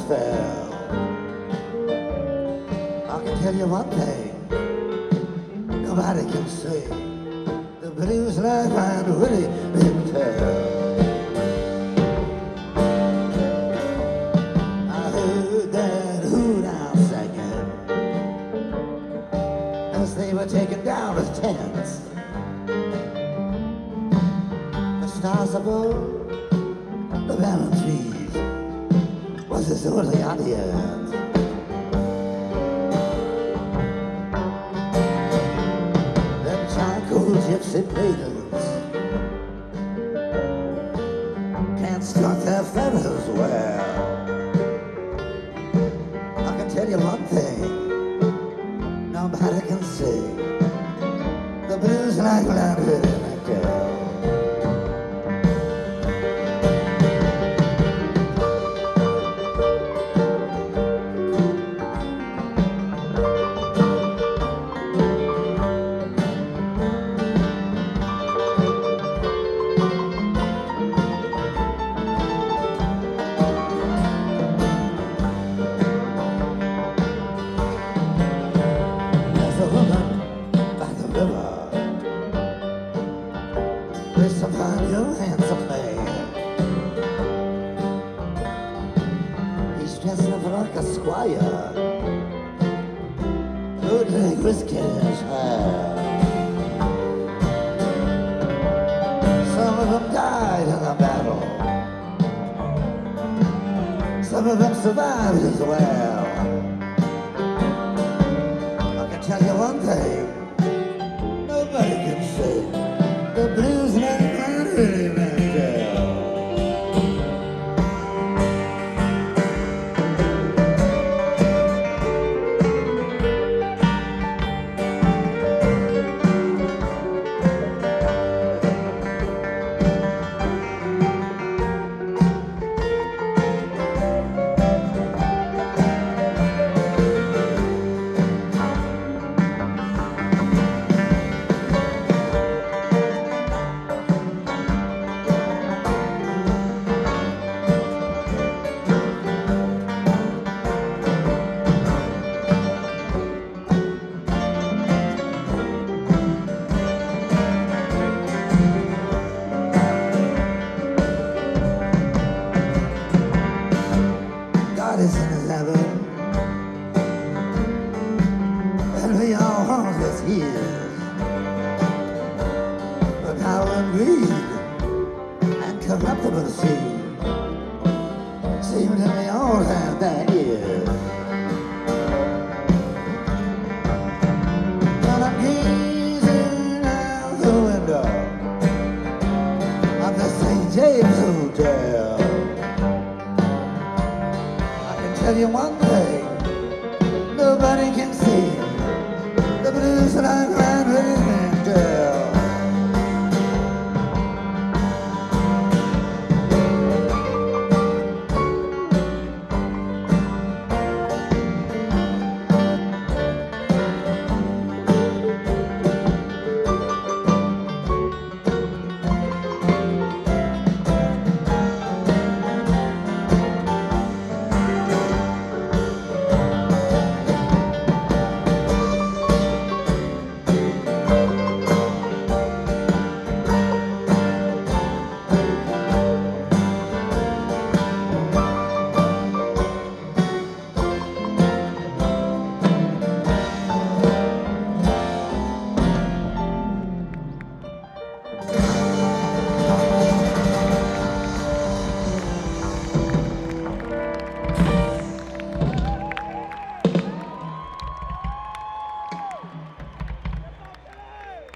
fell. I can tell you one thing, nobody can sing the blues like Aunt Willie Mintel. I heard that hoot owl singing as they were taking down the tents. The stars above the barren trees was his only audience. Them charcoal gypsy maidens can't strut their feathers well. I can tell you one thing, nobody can sing the blues like Aunt Willie Mintel. Place upon your handsome man. He's dressed up like a squire, good leg whiskey in his hair. Some of them died in the battle, some of them survived as well. I can tell you one thing, nobody can sing the blues like Aunt Willie Mintel. God is in his heaven, and we all want his ears. But how greed and corruptible seem to me all have their ears. But I'm gazing out the window of the St. James Hotel. Tell you one thing,